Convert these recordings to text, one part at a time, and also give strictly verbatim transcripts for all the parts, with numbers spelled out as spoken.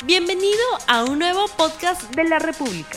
Bienvenido a un nuevo podcast de la República.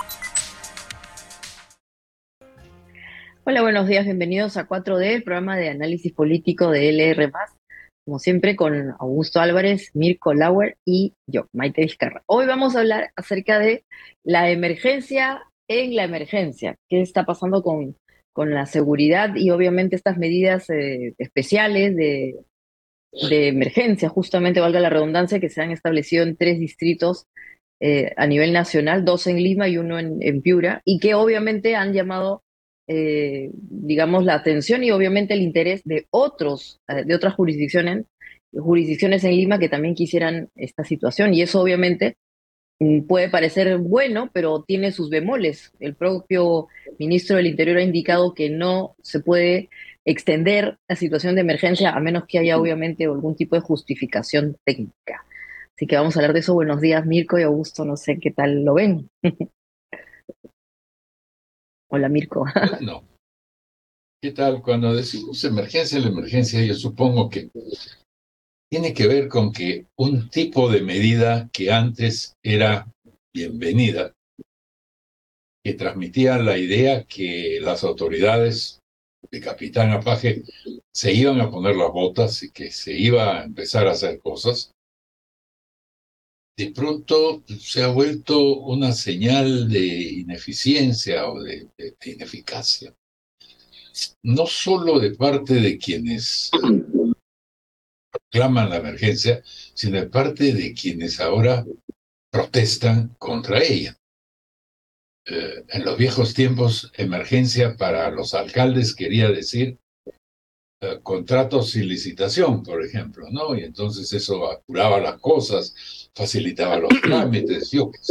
Hola, buenos días, bienvenidos a cuatro D, el programa de análisis político de L R más, como siempre con Augusto Álvarez, Mirko Lauer y yo, Maite Vizcarra. Hoy vamos a hablar acerca de la emergencia en la emergencia, qué está pasando con, con la seguridad y obviamente estas medidas eh, especiales de, de emergencia, justamente valga la redundancia, que se han establecido en tres distritos eh, a nivel nacional, dos en Lima y uno en, en Piura, y que obviamente han llamado eh, digamos, la atención y obviamente el interés de otros, eh, de otras jurisdicciones, jurisdicciones en Lima que también quisieran esta situación. Y eso obviamente mm, puede parecer bueno, pero tiene sus bemoles. El propio ministro del Interior ha indicado que no se puede extender la situación de emergencia a menos que haya obviamente algún tipo de justificación técnica. Así que vamos a hablar de eso. Buenos días, Mirko y Augusto. No sé qué tal lo ven. Hola, Mirko. Bueno, ¿qué tal? Cuando decimos emergencia, la emergencia, yo supongo que tiene que ver con que un tipo de medida que antes era bienvenida, que transmitía la idea que las autoridades de Capitán Apaje se iban a poner las botas y que se iba a empezar a hacer cosas, de pronto se ha vuelto una señal de ineficiencia o de, de, de ineficacia. No solo de parte de quienes proclaman la emergencia, sino de parte de quienes ahora protestan contra ella. Eh, en los viejos tiempos, emergencia para los alcaldes quería decir eh, contratos sin licitación, por ejemplo, ¿no? Y entonces eso apuraba las cosas, facilitaba los trámites, yo qué sé.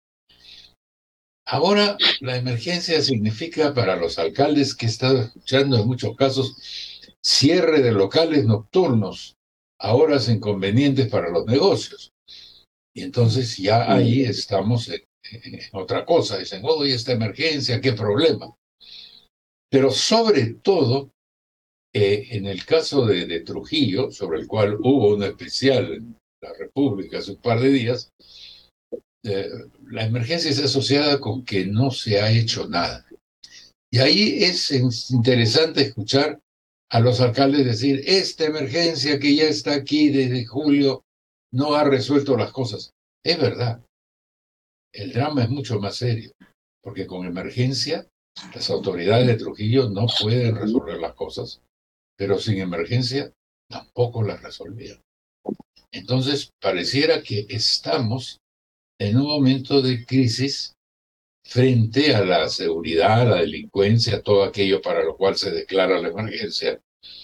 Ahora, la emergencia significa para los alcaldes, que he estado escuchando en muchos casos, cierre de locales nocturnos a horas inconvenientes para los negocios. Y entonces ya ahí estamos en, en otra cosa. Dicen, oh, y esta emergencia, qué problema. Pero sobre todo, eh, en el caso de, de Trujillo, sobre el cual hubo un especial en la República hace un par de días, eh, la emergencia es asociada con que no se ha hecho nada. Y ahí es interesante escuchar a los alcaldes decir, esta emergencia que ya está aquí desde julio no ha resuelto las cosas. Es verdad, el drama es mucho más serio, porque con emergencia las autoridades de Trujillo no pueden resolver las cosas, pero sin emergencia tampoco las resolvían. Entonces, pareciera que estamos en un momento de crisis frente a la seguridad, la delincuencia, todo aquello para lo cual se declara la emergencia,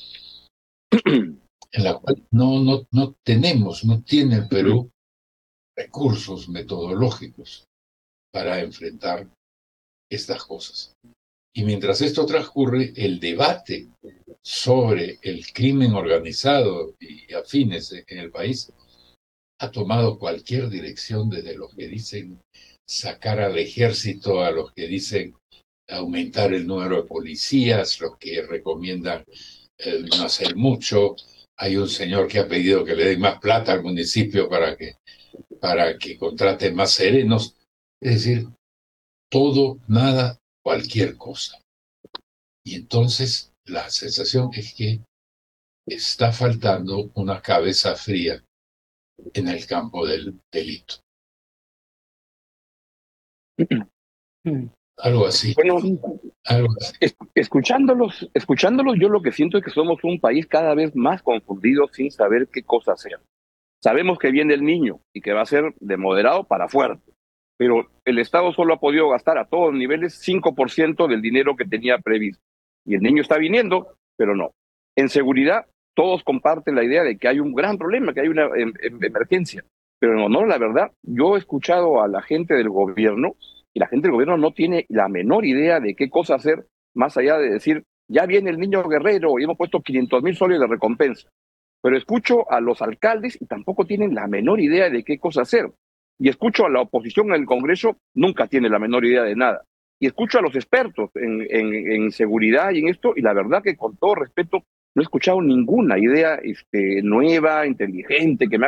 en la cual no, no, no tenemos, no tiene el Perú recursos metodológicos para enfrentar estas cosas. Y mientras esto transcurre, el debate sobre el crimen organizado y afines en el país ha tomado cualquier dirección, desde los que dicen sacar al ejército, a los que dicen aumentar el número de policías, los que recomiendan eh, no hacer mucho. Hay un señor que ha pedido que le den más plata al municipio para que, para que contraten más serenos. Es decir, todo, nada, cualquier cosa. Y entonces la sensación es que está faltando una cabeza fría en el campo del delito. Algo así. Bueno, algo así. es, escuchándolos, escuchándolos, yo lo que siento es que somos un país cada vez más confundido sin saber qué cosa hacer. Sabemos que viene el niño y que va a ser de moderado para fuerte, pero el Estado solo ha podido gastar a todos niveles cinco por ciento del dinero que tenía previsto. Y el niño está viniendo, pero no. En seguridad, todos comparten la idea de que hay un gran problema, que hay una em, em, emergencia. Pero en honor a la verdad, yo he escuchado a la gente del gobierno y la gente del gobierno no tiene la menor idea de qué cosa hacer, más allá de decir, ya viene el niño guerrero y hemos puesto quinientos mil soles de recompensa. Pero escucho a los alcaldes y tampoco tienen la menor idea de qué cosa hacer. Y escucho a la oposición en el Congreso, nunca tiene la menor idea de nada. Y escucho a los expertos en, en, en seguridad y en esto, y la verdad que con todo respeto, no he escuchado ninguna idea este, nueva, inteligente, que me haga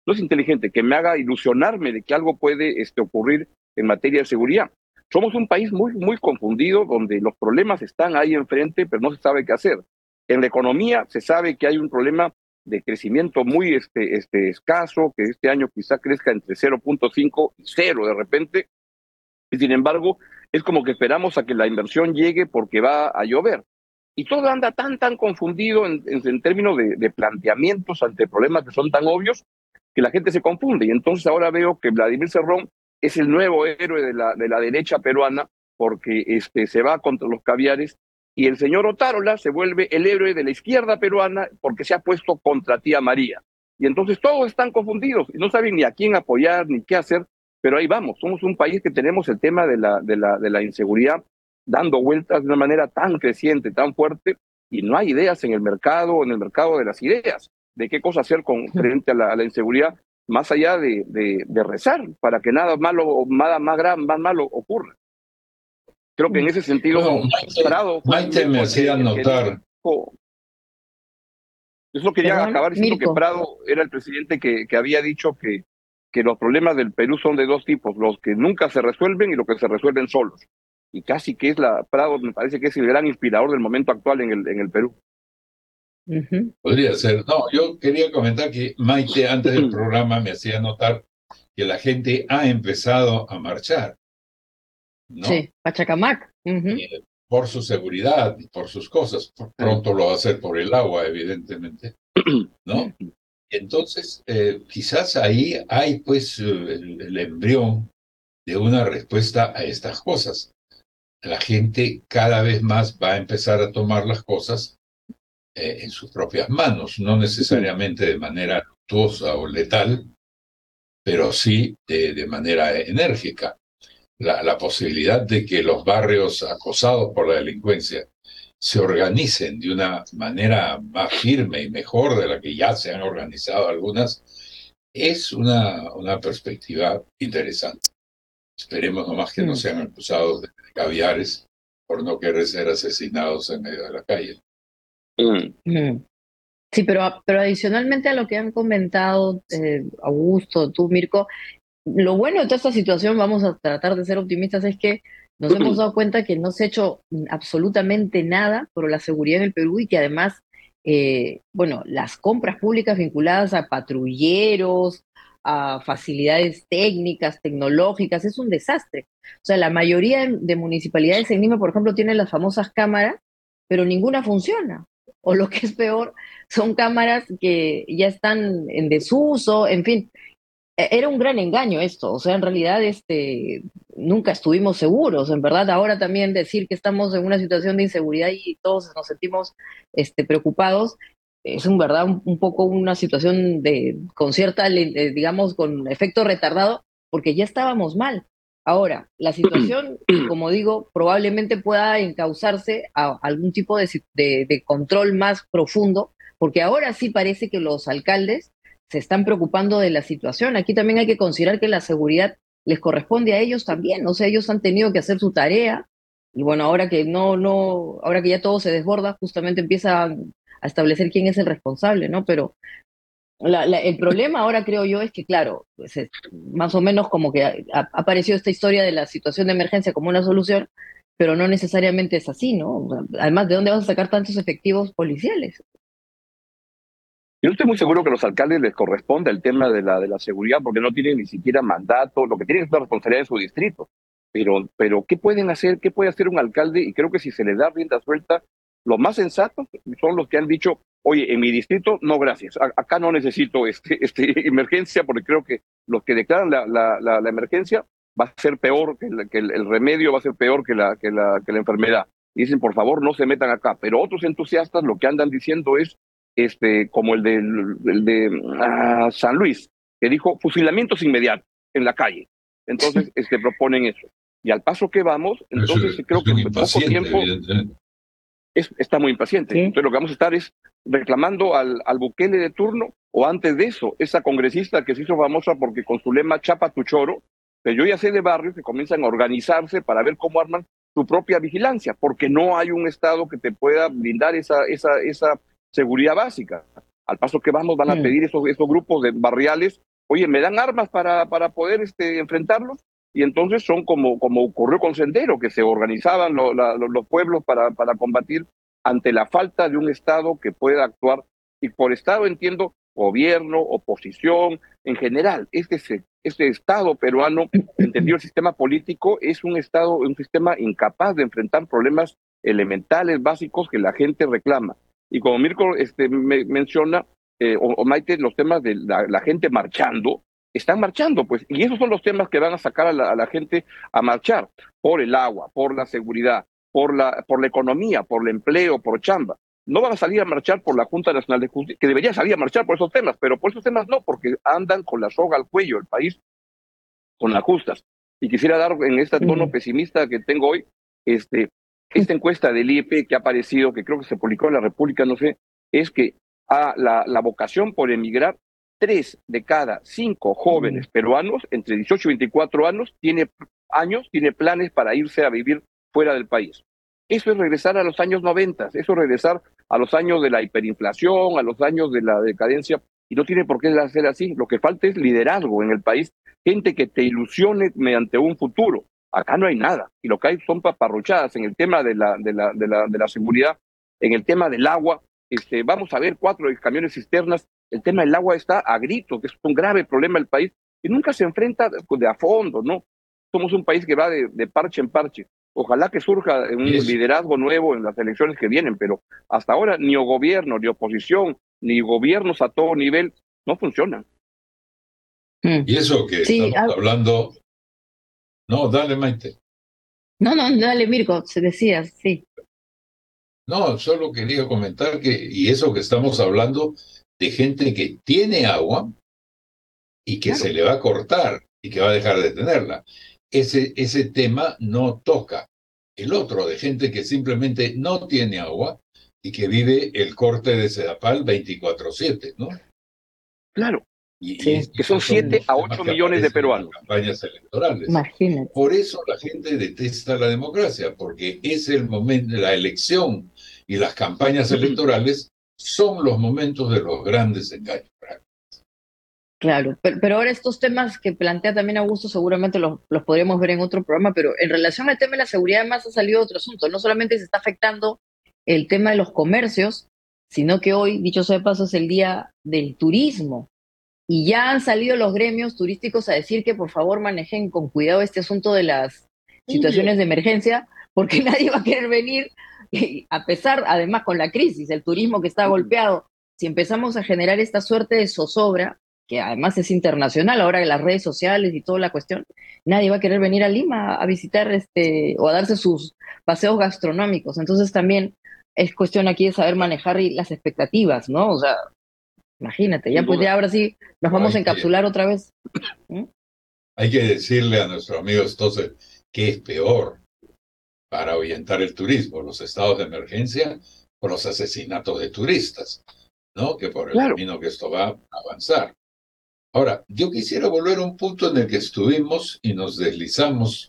no es inteligente, que me haga ilusionarme de que algo puede este, ocurrir en materia de seguridad. Somos un país muy, muy confundido, donde los problemas están ahí enfrente, pero no se sabe qué hacer. En la economía se sabe que hay un problema de crecimiento muy este, este, escaso, que este año quizá crezca entre cero punto cinco y cero de repente, y sin embargo es como que esperamos a que la inversión llegue porque va a llover. Y todo anda tan, tan confundido en, en, en términos de, de planteamientos ante problemas que son tan obvios que la gente se confunde. Y entonces ahora veo que Vladimir Cerrón es el nuevo héroe de la, de la derecha peruana porque este, se va contra los caviares, y el señor Otárola se vuelve el héroe de la izquierda peruana porque se ha puesto contra tía María. Y entonces todos están confundidos y no saben ni a quién apoyar ni qué hacer, pero ahí vamos. Somos un país que tenemos el tema de la, de la, de la inseguridad dando vueltas de una manera tan creciente, tan fuerte, y no hay ideas en el mercado, en el mercado de las ideas, de qué cosa hacer con, frente a la, a la inseguridad, más allá de, de, de rezar para que nada malo, nada más grave, más malo ocurra. Creo que en ese sentido, bueno, Maite, Prado Maite me hacía notar. Eso quería Perdón, acabar diciendo Mirko. que Prado era el presidente que, que había dicho que, que los problemas del Perú son de dos tipos, los que nunca se resuelven y los que se resuelven solos. Y casi que es la, Prado me parece que es el gran inspirador del momento actual en el, en el Perú. Ujú. Podría ser. No, yo quería comentar que Maite antes del programa me hacía notar que la gente ha empezado a marchar, ¿no? Sí, Pachacamac. Ujú. Y por su seguridad y por sus cosas. Pronto lo va a hacer por el agua, evidentemente, ¿no? Entonces, eh, quizás ahí hay pues el, el embrión de una respuesta a estas cosas. La gente cada vez más va a empezar a tomar las cosas eh, en sus propias manos, no necesariamente de manera luctuosa o letal, pero sí de, de manera enérgica. La, la posibilidad de que los barrios acosados por la delincuencia se organicen de una manera más firme y mejor de la que ya se han organizado algunas, es una, una perspectiva interesante. Esperemos nomás que no sean acusados de caviares por no querer ser asesinados en medio de la calle. Mm. Sí, pero, pero adicionalmente a lo que han comentado eh, Augusto, tú, Mirko, lo bueno de toda esta situación, vamos a tratar de ser optimistas, es que nos hemos dado cuenta que no se ha hecho absolutamente nada por la seguridad en el Perú, y que además, eh, bueno, las compras públicas vinculadas a patrulleros, a facilidades técnicas, tecnológicas, es un desastre. O sea, la mayoría de, de municipalidades en Lima, por ejemplo, tienen las famosas cámaras, pero ninguna funciona. O lo que es peor, son cámaras que ya están en desuso, en fin. Era un gran engaño esto, o sea, en realidad este, nunca estuvimos seguros, en verdad. Ahora también decir que estamos en una situación de inseguridad y todos nos sentimos este, preocupados, es en verdad un, un poco una situación de, con cierta, eh, digamos, con efecto retardado, porque ya estábamos mal. Ahora, la situación, como digo, probablemente pueda encauzarse a algún tipo de, de, de control más profundo, porque ahora sí parece que los alcaldes se están preocupando de la situación. Aquí también hay que considerar que la seguridad les corresponde a ellos también, o sea, ellos han tenido que hacer su tarea, y bueno, ahora que no, no, ahora que ya todo se desborda, justamente empieza a, a establecer quién es el responsable, ¿no? Pero la, la, el problema ahora, creo yo, es que, claro, pues es, más o menos como que ha, ha aparecido esta historia de la situación de emergencia como una solución, pero no necesariamente es así, ¿no? Además, ¿de dónde vas a sacar tantos efectivos policiales? Yo no estoy muy seguro que a los alcaldes les corresponda el tema de la, de la seguridad, porque no tienen ni siquiera mandato, lo que tienen es la responsabilidad de su distrito. Pero, pero ¿qué pueden hacer? ¿Qué puede hacer un alcalde? Y creo que si se les da rienda suelta, los más sensatos son los que han dicho, oye, en mi distrito, no gracias, a, acá no necesito este, este emergencia, porque creo que los que declaran la, la, la, la emergencia va a ser peor, que, el, que el, el remedio va a ser peor que la, que, la, que la enfermedad. Y dicen, por favor, no se metan acá. Pero otros entusiastas lo que andan diciendo es, este, como el de, el de uh, San Luis, que dijo fusilamientos inmediatos en la calle. Entonces, este, proponen eso. Y al paso que vamos, entonces es, creo es que en poco tiempo es, está muy impaciente. ¿Sí? Entonces lo que vamos a estar es reclamando al, al Bukele de turno, o antes de eso, esa congresista que se hizo famosa porque con su lema Chapa tu choro, pero yo ya sé de barrios que comienzan a organizarse para ver cómo arman su propia vigilancia, porque no hay un Estado que te pueda brindar esa, esa, esa seguridad básica. Al paso que vamos, van a pedir esos, esos grupos de barriales oye, ¿me dan armas para, para poder este, enfrentarlos? Y entonces son como, como ocurrió con Sendero, que se organizaban lo, la, los pueblos para, para combatir ante la falta de un Estado que pueda actuar. Y por Estado entiendo gobierno, oposición, en general. Este, este Estado peruano, entendido el sistema político, es un Estado, un sistema incapaz de enfrentar problemas elementales, básicos que la gente reclama. Y como Mirko este, me, menciona, eh, o, o Maite, los temas de la, la gente marchando, están marchando, pues, y esos son los temas que van a sacar a la, a la gente a marchar, por el agua, por la seguridad, por la, por la economía, por el empleo, por chamba. No van a salir a marchar por la Junta Nacional de Justicia, que debería salir a marchar por esos temas, pero por esos temas no, porque andan con la soga al cuello el país, con las justas. Y quisiera dar en este tono pesimista que tengo hoy, este, esta encuesta del I E P que ha aparecido, que creo que se publicó en La República, no sé, es que a la, la vocación por emigrar, tres de cada cinco jóvenes peruanos entre dieciocho y veinticuatro años tiene, años tiene planes para irse a vivir fuera del país. Eso es regresar a los años noventa, eso es regresar a los años de la hiperinflación, a los años de la decadencia, y no tiene por qué ser así. Lo que falta es liderazgo en el país, gente que te ilusione mediante un futuro. Acá no hay nada, y lo que hay son paparruchadas en el tema de la, de la, de la, de la seguridad, en el tema del agua. Este, vamos a ver cuatro camiones cisternas. El tema del agua está a gritos, que es un grave problema del país, y nunca se enfrenta de a fondo, ¿no? Somos un país que va de, de parche en parche. Ojalá que surja un yes. liderazgo nuevo en las elecciones que vienen, pero hasta ahora ni gobierno, ni oposición, ni gobiernos a todo nivel no funcionan. Y eso que sí, estamos ah, hablando... No, dale, Maite. No, no, dale, Mirko, se decía, sí. No, solo quería comentar que, y eso que estamos hablando de gente que tiene agua y que claro. se le va a cortar y que va a dejar de tenerla. Ese, ese tema no toca. El otro de gente que simplemente no tiene agua y que vive el corte de Sedapal veinticuatro siete, ¿no? Claro. Y, sí. y que son siete a ocho millones de peruanos. En las campañas electorales. Imagínate. Por eso la gente detesta la democracia, porque es el momento, la elección y las campañas electorales son los momentos de los grandes engaños. Claro, pero, pero ahora estos temas que plantea también Augusto seguramente los, los podríamos ver en otro programa, pero en relación al tema de la seguridad además ha salido otro asunto. No solamente se está afectando el tema de los comercios, sino que hoy, dicho sea de paso, es el día del turismo. Y ya han salido los gremios turísticos a decir que por favor manejen con cuidado este asunto de las situaciones de emergencia, porque nadie va a querer venir, y a pesar, además, con la crisis, el turismo que está golpeado. Si empezamos a generar esta suerte de zozobra, que además es internacional, ahora que las redes sociales y toda la cuestión, nadie va a querer venir a Lima a visitar este o a darse sus paseos gastronómicos. Entonces también es cuestión aquí de saber manejar las expectativas, ¿no? O sea, imagínate, ya pues ya ahora sí nos vamos a encapsular otra vez. ¿Mm? Hay que decirle a nuestro amigo Stossel que es peor para ahuyentar el turismo, los estados de emergencia o los asesinatos de turistas, ¿no? Que por el claro. camino que esto va a avanzar. Ahora, yo quisiera volver a un punto en el que estuvimos y nos deslizamos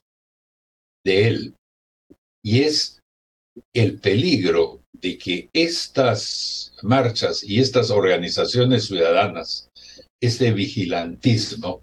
de él, y es el peligro de que estas marchas y estas organizaciones ciudadanas, este vigilantismo,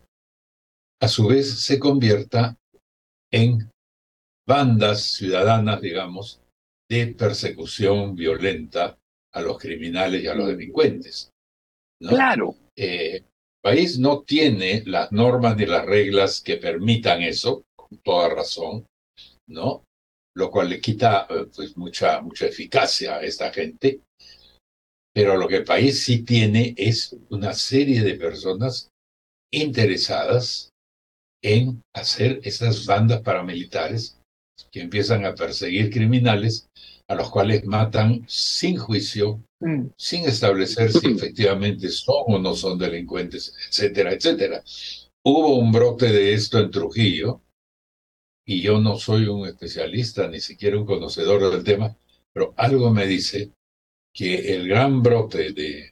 a su vez se convierta en bandas ciudadanas, digamos, de persecución violenta a los criminales y a los delincuentes, ¿no? Claro. Eh, el país no tiene las normas ni las reglas que permitan eso, con toda razón, ¿no? Lo cual le quita pues mucha, mucha eficacia a esta gente, pero lo que el país sí tiene es una serie de personas interesadas en hacer esas bandas paramilitares que empiezan a perseguir criminales a los cuales matan sin juicio, mm. sin establecer si efectivamente son o no son delincuentes, etcétera, etcétera. Hubo un brote de esto en Trujillo, y yo no soy un especialista, ni siquiera un conocedor del tema, pero algo me dice que el gran brote de,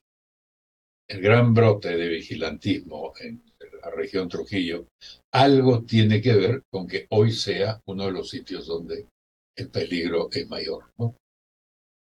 el gran brote de vigilantismo en la región Trujillo, algo tiene que ver con que hoy sea uno de los sitios donde el peligro es mayor, ¿no?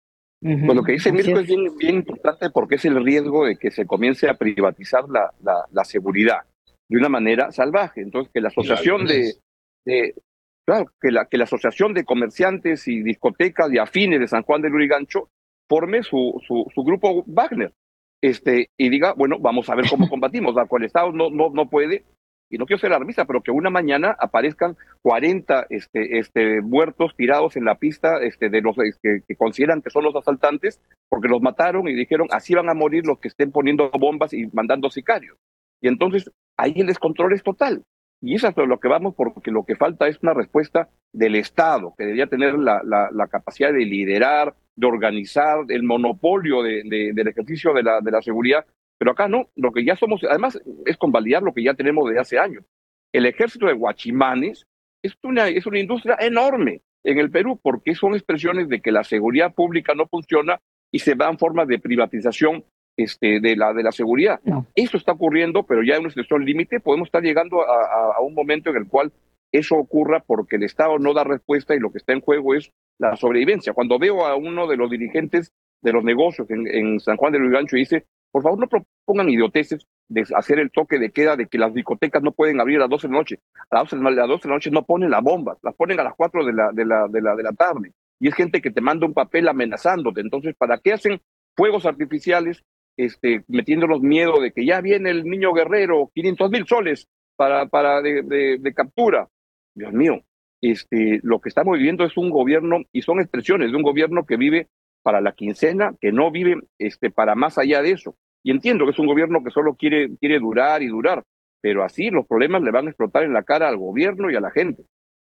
Uh-huh. Pues lo que dice Así Mirko es. es bien, bien importante porque es el riesgo de que se comience a privatizar la, la, la seguridad de una manera salvaje. Entonces, que la asociación de, de claro, que la, que la asociación de comerciantes y discotecas y afines de San Juan del Lurigancho forme su, su, su grupo Wagner, este, y diga, bueno, vamos a ver cómo combatimos. La cual el Estado no, no, no puede, y no quiero ser alarmista, pero que una mañana aparezcan cuarenta este, este, muertos tirados en la pista este, de los este, que consideran que son los asaltantes, porque los mataron y dijeron, así van a morir los que estén poniendo bombas y mandando sicarios. Y entonces ahí el descontrol es total. Y eso es lo que vamos, porque lo que falta es una respuesta del Estado, que debería tener la, la, la capacidad de liderar, de organizar el monopolio de, de, del ejercicio de la, de la seguridad. Pero acá no, lo que ya somos, además es convalidar lo que ya tenemos desde hace años. El ejército de guachimanes es una, es una industria enorme en el Perú, porque son expresiones de que la seguridad pública no funciona y se dan formas de privatización este, de, la, de la seguridad. No. Eso está ocurriendo, pero ya en una situación límite podemos estar llegando a, a, a un momento en el cual eso ocurra porque el Estado no da respuesta y lo que está en juego es la sobrevivencia. Cuando veo a uno de los dirigentes de los negocios en, en San Juan del Lurigancho y dice, por favor no propongan idioteces de hacer el toque de queda de que las discotecas no pueden abrir a las doce de la noche. A las doce, a las doce de la noche no ponen las bombas, las ponen a las cuatro de la, de, la, de, la, de la tarde. Y es gente que te manda un papel amenazándote. Entonces, ¿para qué hacen fuegos artificiales este, metiéndonos miedo de que ya viene el niño guerrero, quinientos mil soles para, para de, de, de captura? Dios mío, este, lo que estamos viviendo es un gobierno, y son expresiones de un gobierno que vive para la quincena, que no vive este, para más allá de eso. Y entiendo que es un gobierno que solo quiere, quiere durar y durar, pero así los problemas le van a explotar en la cara al gobierno y a la gente.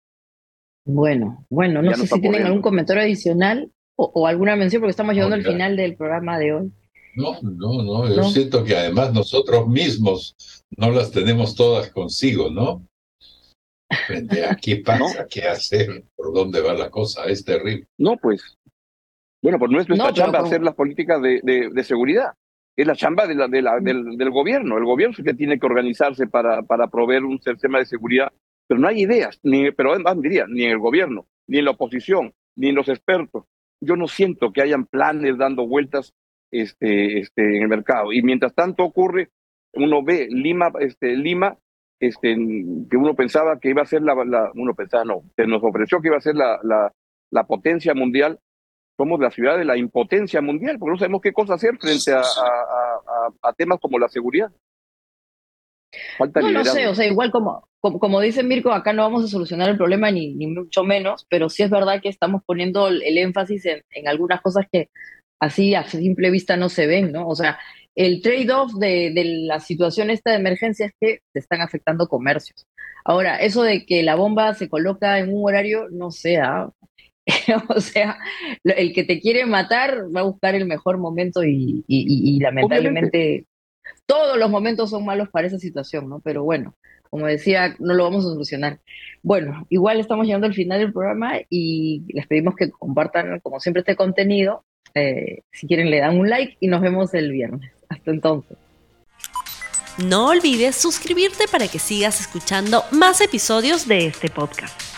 Bueno, bueno, no Ya sé no está si tienen ocurriendo. algún comentario adicional o, o alguna mención, porque estamos llegando No, al ya. final del programa de hoy. No, no, no, yo No. siento que además nosotros mismos no las tenemos todas consigo, ¿no? Frente a qué pasa, qué hacer, por dónde va la cosa, es terrible. No, pues, bueno, pues no es nuestra No, pero chamba como- hacer las políticas de, de, de seguridad. Es la chamba de la, de la, del, del gobierno. El gobierno es el que tiene que organizarse para, para proveer un sistema de seguridad. Pero no hay ideas, ni, pero además diría, ni en el gobierno, ni en la oposición, ni en los expertos. Yo no siento que hayan planes dando vueltas este, este, en el mercado. Y mientras tanto ocurre, uno ve Lima, este, Lima, este, que uno pensaba que iba a ser la, la una pensaba, no, se nos ofreció que iba a ser la, la, la potencia mundial. Somos la ciudad de la impotencia mundial, porque no sabemos qué cosa hacer frente a, a, a, a temas como la seguridad. Falta No, no liderazgo. sé, o sea, igual como, como, como dice Mirko, acá no vamos a solucionar el problema ni, ni mucho menos, pero sí es verdad que estamos poniendo el, el énfasis en, en algunas cosas que así a simple vista no se ven, ¿no? O sea, el trade-off de, de la situación esta de emergencia es que se están afectando comercios. Ahora, eso de que la bomba se coloca en un horario, no sé, ¿ah? O sea, lo- el que te quiere matar va a buscar el mejor momento y, y, y- y lamentablemente todos los momentos son malos para esa situación, ¿no? Pero bueno, como decía, no lo vamos a solucionar. Bueno, igual estamos llegando al final del programa y les pedimos que compartan, como siempre, este contenido. Eh, si quieren, le dan un like y nos vemos el viernes. Hasta entonces. No olvides suscribirte para que sigas escuchando más episodios de este podcast.